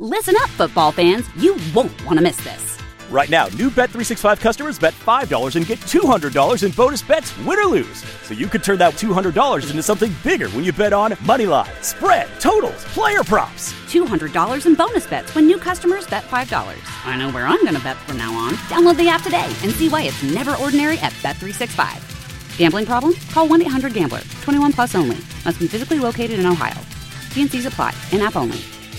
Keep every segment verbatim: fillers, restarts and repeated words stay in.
Listen up, football fans. You won't want to miss this. Right now, new Bet three sixty-five customers bet five dollars and get two hundred dollars in bonus bets, win or lose. So you could turn that two hundred dollars into something bigger when you bet on money line, spread, totals, player props. two hundred dollars in bonus bets when new customers bet five dollars. I know where I'm going to bet from now on. Download the app today and see why it's never ordinary at Bet three sixty-five. Gambling problem? Call one eight hundred gambler. twenty-one plus only. Must be physically located in Ohio. T and C's apply. In-app only.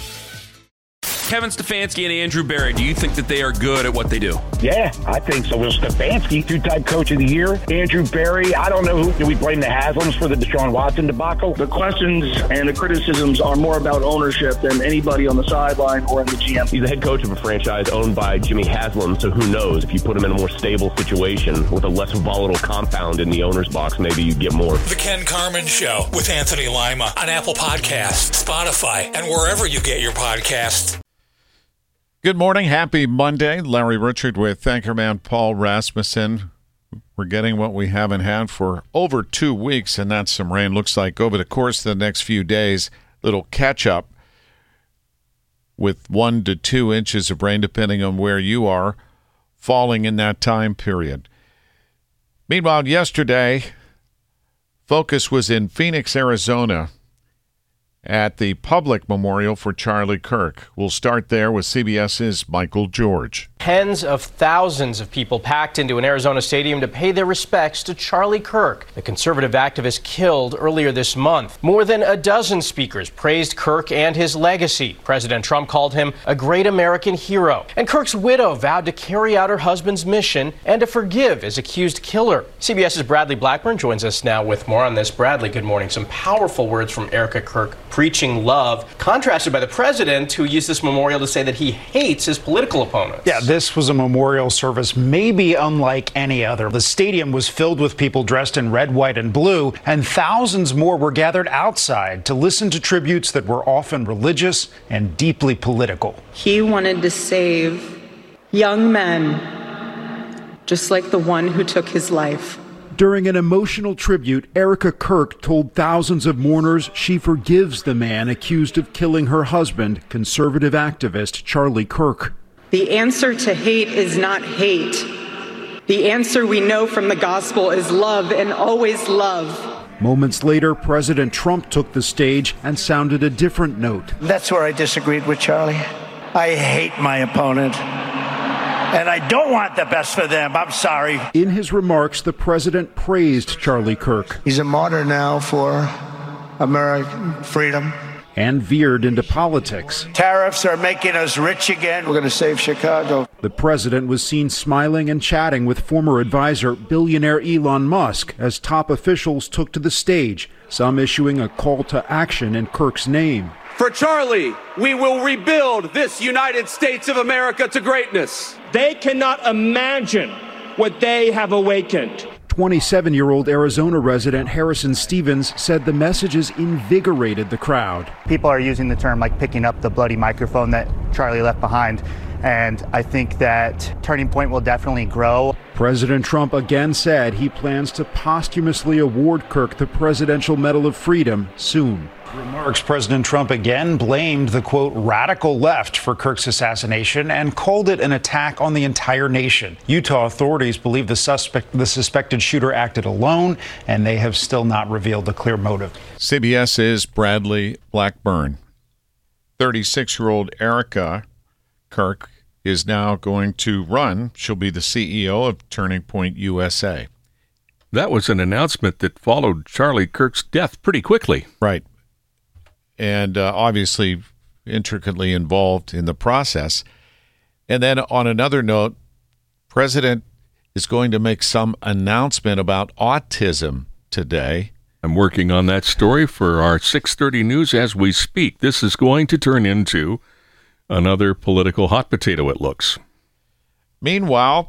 Kevin Stefanski and Andrew Berry, do you think that they are good at what they do? Yeah, I think so. Well, Stefanski, two-time coach of the year. Andrew Berry, I don't know who. Do we blame the Haslams for the Deshaun Watson debacle? The questions and the criticisms are more about ownership than anybody on the sideline or in the G M. He's the head coach of a franchise owned by Jimmy Haslam, so who knows? If you put him in a more stable situation with a less volatile compound in the owner's box, maybe you get more. The Ken Carman Show with Anthony Lima on Apple Podcasts, Spotify, and wherever you get your podcasts. Good morning. Happy Monday. Larry Richard with Anchorman Paul Rasmussen. We're getting what we haven't had for over two weeks, and that's some rain. Looks like over the course of the next few days, little catch-up with one to two inches of rain, depending on where you are, falling in that time period. Meanwhile, yesterday, focus was in Phoenix, Arizona, at the public memorial for Charlie Kirk. We'll start there with CBS's Michael George. Tens of thousands of people packed into an Arizona stadium to pay their respects to Charlie Kirk, the conservative activist killed earlier this month. More than a dozen speakers praised Kirk and his legacy. President Trump called him a great American hero. And Kirk's widow vowed to carry out her husband's mission and to forgive his accused killer. CBS's Bradley Blackburn joins us now with more on this. Bradley, good morning. Some powerful words from Erica Kirk preaching love, contrasted by the president, who used this memorial to say that he hates his political opponents. Yeah, this was a memorial service maybe unlike any other. The stadium was filled with people dressed in red, white, and blue, and thousands more were gathered outside to listen to tributes that were often religious and deeply political. He wanted to save young men, just like the one who took his life. During an emotional tribute, Erica Kirk told thousands of mourners she forgives the man accused of killing her husband, conservative activist Charlie Kirk. The answer to hate is not hate. The answer we know from the gospel is love, and always love. Moments later, President Trump took the stage and sounded a different note. That's where I disagreed with Charlie. I hate my opponent. And I don't want the best for them. I'm sorry. In his remarks, the president praised Charlie Kirk. He's a martyr now for American freedom. And veered into politics. Tariffs are making us rich again. We're going to save Chicago. The president was seen smiling and chatting with former advisor, billionaire Elon Musk, as top officials took to the stage, some issuing a call to action in Kirk's name. For Charlie, we will rebuild this United States of America to greatness. They cannot imagine what they have awakened. twenty-seven-year-old Arizona resident Harrison Stevens said the messages invigorated the crowd. People are using the term like picking up the bloody microphone that Charlie left behind. And I think that Turning Point will definitely grow. President Trump again said he plans to posthumously award Kirk the Presidential Medal of Freedom soon. Remarks, President Trump again blamed the, quote, radical left for Kirk's assassination and called it an attack on the entire nation. Utah authorities believe the suspect, the suspected shooter acted alone, and they have still not revealed a clear motive. CBS's Bradley Blackburn. thirty-six-year-old Erica Kirk is now going to run. She'll be the C E O of Turning Point U S A. That was an announcement that followed Charlie Kirk's death pretty quickly. Right. And uh, obviously intricately involved in the process. And then on another note, President is going to make some announcement about autism today. I'm working on that story for our six thirty news as we speak. This is going to turn into another political hot potato, it looks. Meanwhile,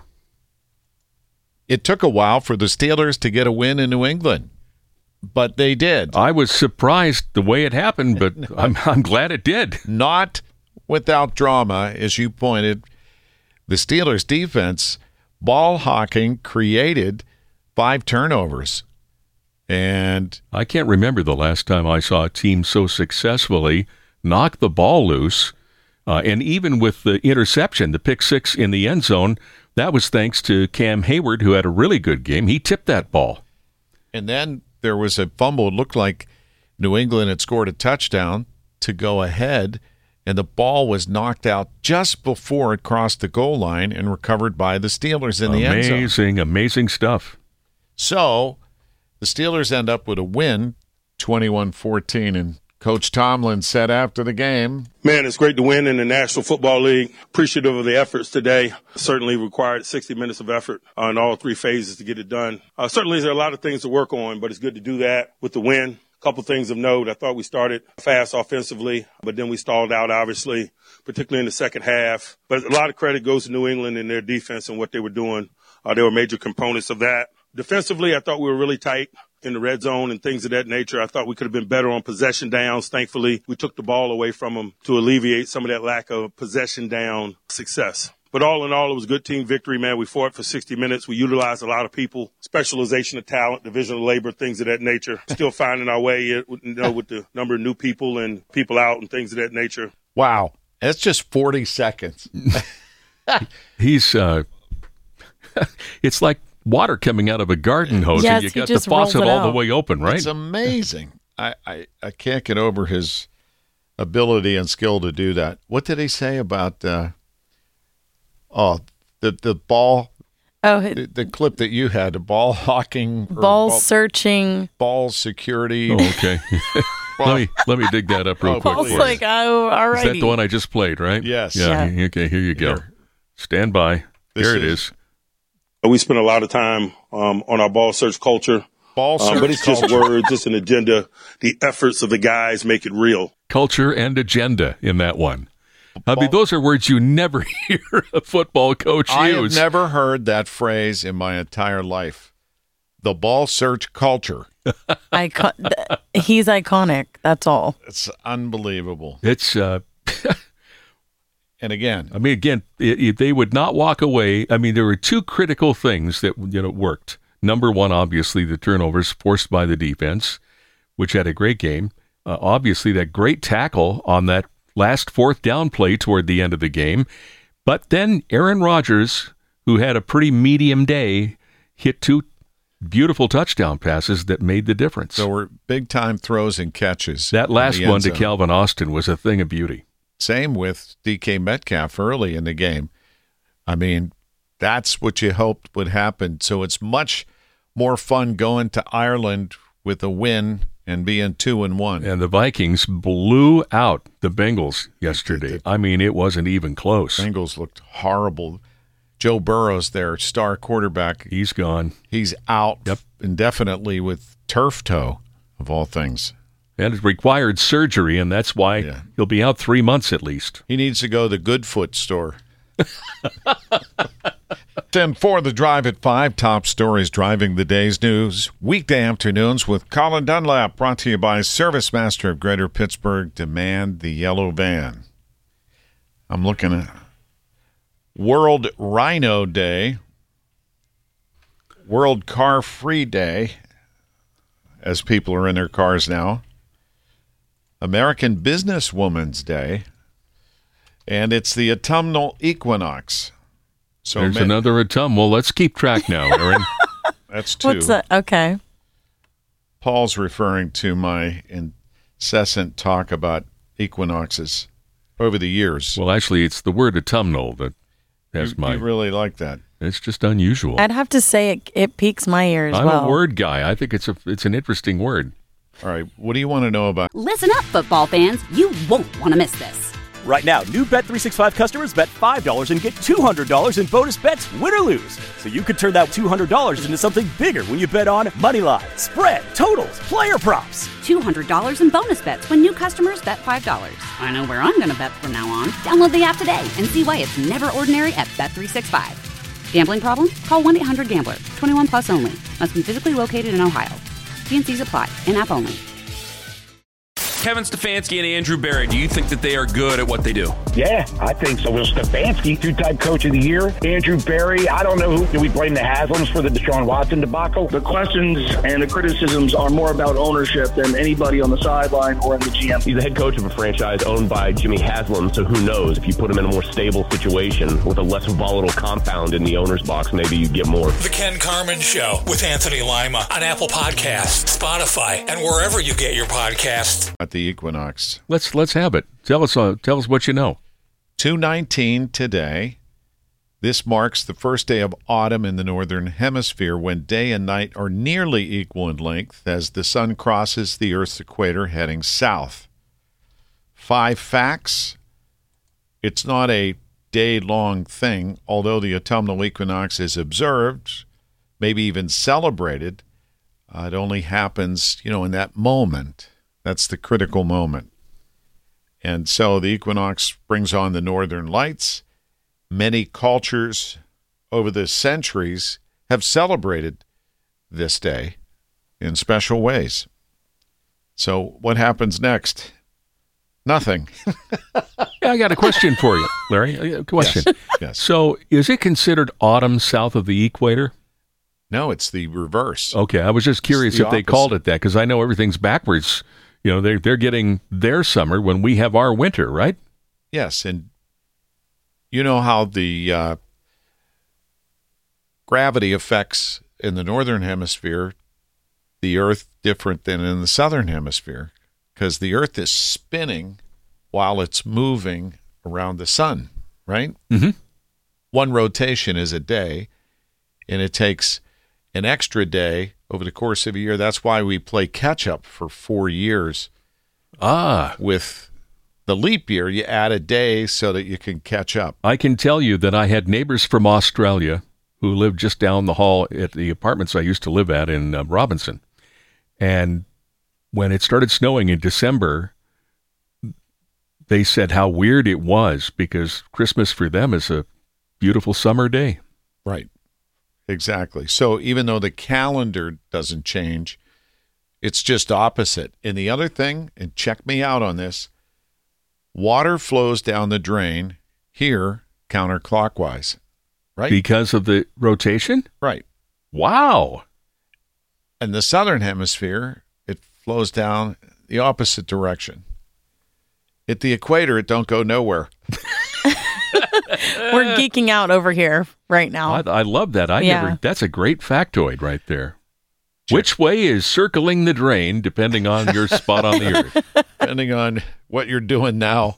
it took a while for the Steelers to get a win in New England. But they did. I was surprised the way it happened, but I'm I'm glad it did. Not without drama, as you pointed. The Steelers' defense, ball hawking, created five turnovers. And I can't remember the last time I saw a team so successfully knock the ball loose Uh, and even with the interception, the pick six in the end zone, that was thanks to Cam Hayward, who had a really good game. He tipped that ball. And then there was a fumble. It looked like New England had scored a touchdown to go ahead, and the ball was knocked out just before it crossed the goal line and recovered by the Steelers in the end zone. Amazing, amazing stuff. So the Steelers end up with a win, twenty-one fourteen, and Coach Tomlin said after the game, man, it's great to win in the National Football League. Appreciative of the efforts today. Certainly required sixty minutes of effort uh, in all three phases to get it done. Uh, certainly there are a lot of things to work on, but it's good to do that with the win. A couple things of note. I thought we started fast offensively, but then we stalled out, obviously, particularly in the second half. But a lot of credit goes to New England and their defense and what they were doing. Uh, they were major components of that. Defensively, I thought we were really tight in the red zone and things of that nature. I thought we could have been better on possession downs. Thankfully, we took the ball away from them to alleviate some of that lack of possession down success. But all in all, it was a good team victory, man. We fought for sixty minutes. We utilized a lot of people, specialization of talent, division of labor, things of that nature. Still finding our way, you know, with the number of new people and people out and things of that nature. Wow. That's just forty seconds. He's, uh, it's like water coming out of a garden hose, yes, and you he got the just rolls faucet it all out. the way open, right? It's amazing. I, I, I can't get over his ability and skill to do that. What did he say about uh, oh the the ball? Oh, the, the clip that you had, the ball hawking, or ball, ball searching, ball security. Oh, okay. let me let me dig that up real Oh, quick. Ball's for you. like, oh, all Is right. that the one I just played, right? Yes. Yeah. Yeah. Okay, here you go. Here. Stand by. This Here it is- is. We spent a lot of time um, on our ball search culture. Ball Um, search but it's just culture. words, just an agenda. The efforts of the guys make it real. Culture and agenda in that one. I mean, those are words you never hear a football coach I have use. never heard that phrase in my entire life. The ball search culture. Icon- he's iconic. That's all. It's unbelievable. It's, uh, And again, I mean, again, i- if they would not walk away. I mean, there were two critical things that, you know, worked. Number one, obviously, the turnovers forced by the defense, which had a great game. Uh, obviously, that great tackle on that last fourth down play toward the end of the game. But then Aaron Rodgers, who had a pretty medium day, hit two beautiful touchdown passes that made the difference. there were big time throws and catches. That in last the end one to zone. Calvin Austin was a thing of beauty. Same with D K Metcalf early in the game. I mean, that's what you hoped would happen. So it's much more fun going to Ireland with a win and being two and one. And the Vikings blew out the Bengals yesterday. I mean, it wasn't even close. Bengals looked horrible. Joe Burrow's their star quarterback. He's gone. He's out Yep. indefinitely with turf toe, of all things. And it required surgery, and that's why Yeah. he'll be out three months at least. He needs to go to the Goodfoot store. ten for the drive at five. Top stories driving the day's news. Weekday afternoons with Colin Dunlap. Brought to you by Service Master of Greater Pittsburgh. Demand the yellow van. I'm looking at World Rhino Day. World Car Free Day, as people are in their cars now. American Businesswoman's Day. And it's the autumnal equinox. So There's ma- another autumn. Well, let's keep track now, Aaron. That's two. What's that? Okay. Paul's referring to my incessant talk about equinoxes over the years. Well, actually, it's the word autumnal that has you, my... you really like that. It's just unusual. I'd have to say it, it piques my ear as I'm well. a word guy. I think it's a it's an interesting word. All right, what do you want to know about? Listen up, football fans. You won't want to miss this. Right now, new Bet three sixty-five customers bet five dollars and get two hundred dollars in bonus bets, win or lose. So you could turn that two hundred dollars into something bigger when you bet on money line, spread, totals, player props. two hundred dollars in bonus bets when new customers bet five dollars. I know where I'm going to bet from now on. Download the app today and see why it's never ordinary at Bet three sixty-five. Gambling problem? Call one eight hundred gambler. twenty-one plus only. Must be physically located in Ohio. T and C's apply. In-app only. Kevin Stefanski and Andrew Barry, do you think that they are good at what they do? Yeah, I think so. Will Stefanski, two-time coach of the year. Andrew Berry, I don't know who. Do we blame the Haslams for the Deshaun Watson debacle? The questions and the criticisms are more about ownership than anybody on the sideline or in the G M. He's the head coach of a franchise owned by Jimmy Haslam, so who knows? If you put him in a more stable situation with a less volatile compound in the owner's box, maybe you get more. The Ken Carman Show with Anthony Lima on Apple Podcasts, Spotify, and wherever you get your podcasts. At the equinox. Let's let's have it. Tell us uh, tell us what you know. two nineteen today. This marks the first day of autumn in the northern hemisphere when day and night are nearly equal in length as the sun crosses the Earth's equator heading south. Five facts. It's not a day-long thing, although the autumnal equinox is observed, maybe even celebrated. Uh, it only happens, you know, in that moment. That's the critical moment. And so the equinox brings on the northern lights. Many cultures over the centuries have celebrated this day in special ways. So what happens next? Nothing. Yeah, I got a question for you, Larry. A question. Yes. Yes. So is it considered autumn south of the equator? No, it's the reverse. Okay, I was just curious the if they opposite. called it that because I know everything's backwards. You know, they're, they're getting their summer when we have our winter, right? Yes, and you know how the uh, gravity affects in the northern hemisphere the Earth different than in the southern hemisphere because the Earth is spinning while it's moving around the sun, right? Mm-hmm. One rotation is a day, and it takes an extra day over the course of a year. That's why we play catch-up for four years. Ah. With the leap year, you add a day so that you can catch up. I can tell you that I had neighbors from Australia who lived just down the hall at the apartments I used to live at in uh, Robinson. And when it started snowing in December, they said how weird it was because Christmas for them is a beautiful summer day. Right. Exactly. So even though the calendar doesn't change, it's just opposite. And the other thing, and check me out on this, water flows down the drain here counterclockwise, right? Because of the rotation? Right. Wow. In the southern hemisphere, it flows down the opposite direction. At the equator, it don't go nowhere. We're geeking out over here right now. I, I love that. I Yeah. never. That's a great factoid right there. Which way is circling the drain, depending on your spot on the earth? Depending on what you're doing now.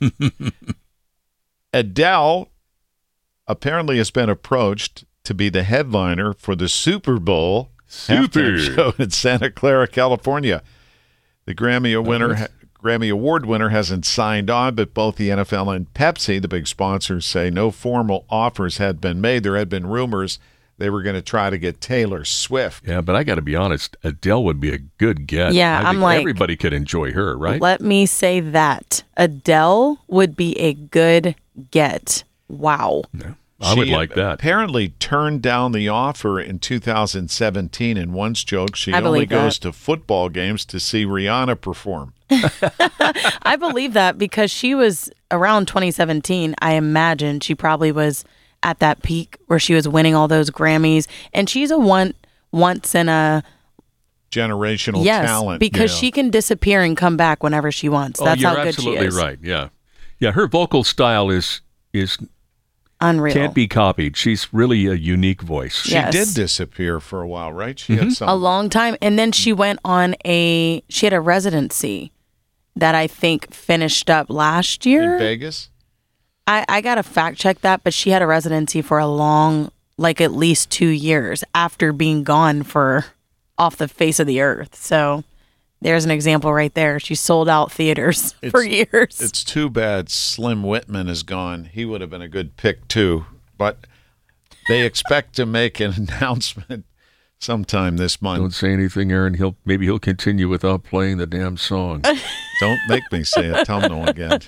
Adele apparently has been approached to be the headliner for the Super Bowl Super halftime show in Santa Clara, California. The Grammy winner, nice. Grammy Award winner hasn't signed on, but both the N F L and Pepsi, the big sponsors, say no formal offers had been made. There had been rumors they were going to try to get Taylor Swift. Yeah, but I got to be honest, Adele would be a good get. Yeah, I I'm think like- everybody could enjoy her, right? Let me say that. Adele would be a good get. Wow. I would She like that. Apparently turned down the offer in two thousand seventeen and once joked she I only believe goes that. to football games to see Rihanna perform. I believe that because she was around twenty seventeen. I imagine she probably was at that peak where she was winning all those Grammys. And she's a one once in a Generational yes, talent. because Yeah. she can disappear and come back whenever she wants. Oh, That's you're how good absolutely she is. right. Yeah, yeah. Her vocal style is is Unreal. can't be copied. She's really a unique voice. She Yes. did disappear for a while, right? She Mm-hmm. had some A long time. And then she went on a, she had a residency that I think finished up last year. in Vegas. I, I got to fact check that, but she had a residency for a long, like at least two years after being gone for off the face of the earth. So there's an example right there. She sold out theaters for years. It's too bad Slim Whitman is gone. He would have been a good pick too. But they expect to make an announcement sometime this month. Don't say anything, Aaron. He'll maybe he'll continue without playing the damn song. Don't make me say it. Tell them again.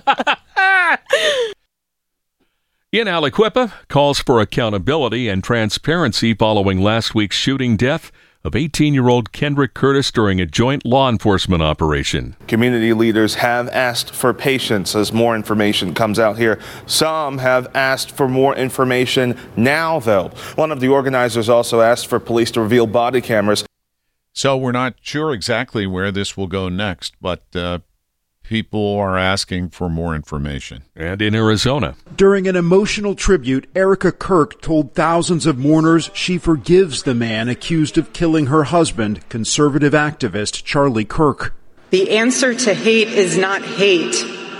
In Aliquippa, calls for accountability and transparency following last week's shooting death of eighteen-year-old Kendrick Curtis during a joint law enforcement operation. Community leaders have asked for patience as more information comes out here. Some have asked for more information now, though. One of the organizers also asked for police to reveal body cameras. So we're not sure exactly where this will go next, but uh, people are asking for more information. And in Arizona, during an emotional tribute, Erica Kirk told thousands of mourners she forgives the man accused of killing her husband, conservative activist Charlie Kirk. The answer to hate is not hate.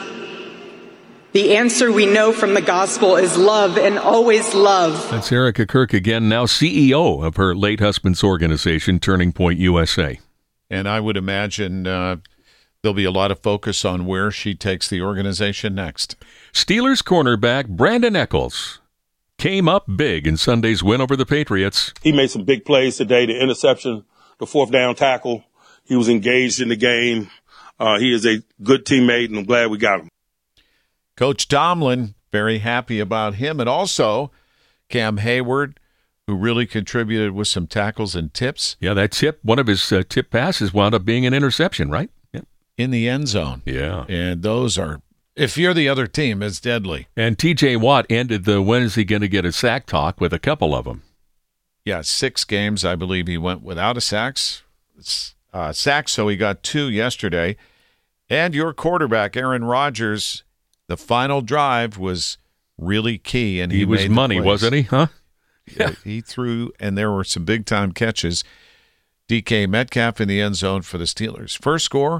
The answer we know from the gospel is love, and always love. That's Erica Kirk again, now C E O of her late husband's organization, Turning Point U S A. And I would imagine uh, there'll be a lot of focus on where she takes the organization next. Steelers cornerback Brandon Echols came up big in Sunday's win over the Patriots. He made some big plays today, the interception, the fourth down tackle. He was engaged in the game. Uh, he is a good teammate, and I'm glad we got him. Coach Tomlin, very happy about him. And also Cam Hayward, who really contributed with some tackles and tips. Yeah, that tip, one of his uh, tip passes wound up being an interception, right? Yeah. In the end zone. Yeah. And those are, if you're the other team, it's deadly. And T J Watt ended the when is he going to get a sack talk with a couple of them. Yeah, six games, I believe he went without a sacks, uh, sack, so he got two yesterday. And your quarterback, Aaron Rodgers, the final drive was really key, and he, he was made money, wasn't he? Huh? Yeah, he threw, and there were some big-time catches. D K Metcalf in the end zone for the Steelers. First score,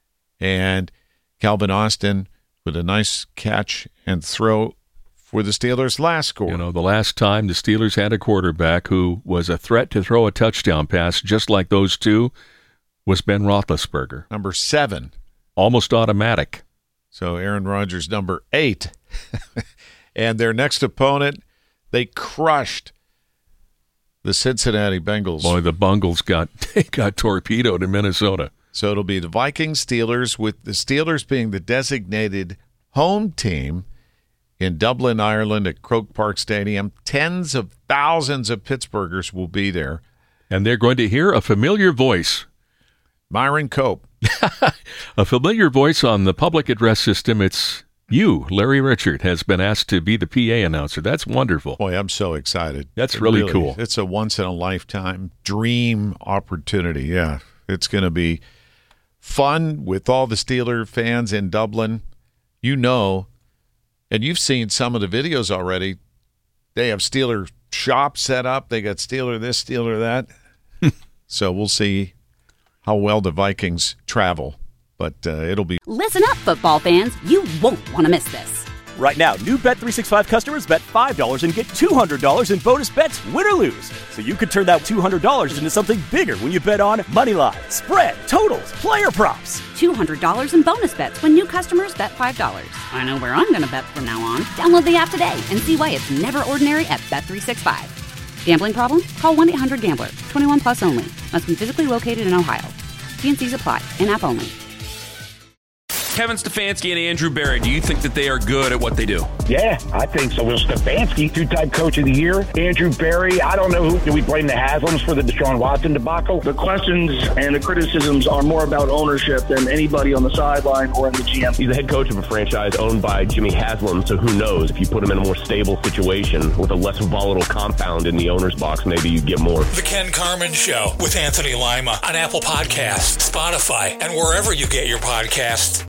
and Calvin Austin with a nice catch and throw for the Steelers' last score. You know, the last time the Steelers had a quarterback who was a threat to throw a touchdown pass, just like those two, was Ben Roethlisberger. Number seven. Almost automatic. So Aaron Rodgers, number eight. And their next opponent, they crushed the Cincinnati Bengals. Boy, the Bungles got they got torpedoed in Minnesota. So it'll be the Vikings Steelers, with the Steelers being the designated home team in Dublin, Ireland at Croke Park Stadium. Tens of thousands of Pittsburghers will be there. And they're going to hear a familiar voice. Myron Cope. A familiar voice on the public address system. It's you, Larry Richard, has been asked to be the P A announcer. That's wonderful. Boy, I'm so excited. That's really, really cool. It's a once-in-a-lifetime dream opportunity. Yeah, it's going to be fun with all the Steeler fans in Dublin. You know, and you've seen some of the videos already. They have Steeler shops set up. They got Steeler this, Steeler that. So we'll see how well the Vikings travel, but uh, it'll be... Listen up, football fans. You won't want to miss this. Right now, new Bet three sixty-five customers bet five dollars and get two hundred dollars in bonus bets, win or lose. So you could turn that two hundred dollars into something bigger when you bet on money line, spread, totals, player props. two hundred dollars in bonus bets when new customers bet five dollars. I know where I'm going to bet from now on. Download the app today and see why it's never ordinary at Bet three sixty-five. Gambling problem? Call one eight hundred gambler. twenty-one plus only. Must be physically located in Ohio. T and C's apply. In-app only. Kevin Stefanski and Andrew Berry, do you think that they are good at what they do? Yeah, I think so. Will Stefanski, two-time coach of the year. Andrew Berry, I don't know who. Do we blame the Haslams for the Deshaun Watson debacle? The questions and the criticisms are more about ownership than anybody on the sideline or in the G M. He's the head coach of a franchise owned by Jimmy Haslam, so who knows? If you put him in a more stable situation with a less volatile compound in the owner's box, maybe you get more. The Ken Carman Show with Anthony Lima on Apple Podcasts, Spotify, and wherever you get your podcasts.